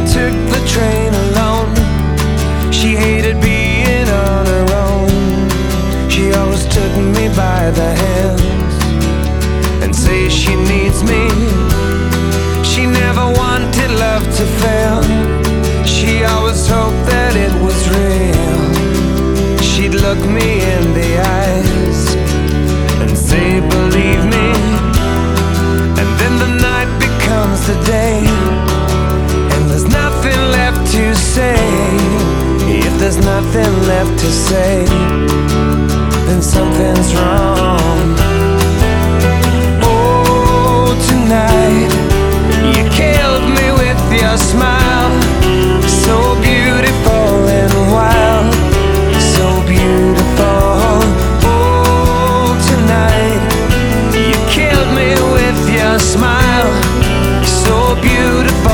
took the train alone. She hated being on her own. She always took me by the hands and say she needs me. She never wanted love to fail. She always hoped that it was real. She'd look me in the eyes and say, believe me. And then the night becomes the day, and there's nothing left to say. If there's nothing left to say, then something's wrong. Oh, tonight you killed me with your smile, so beautiful and wild, so beautiful. Oh, tonight you killed me with your smile, so beautiful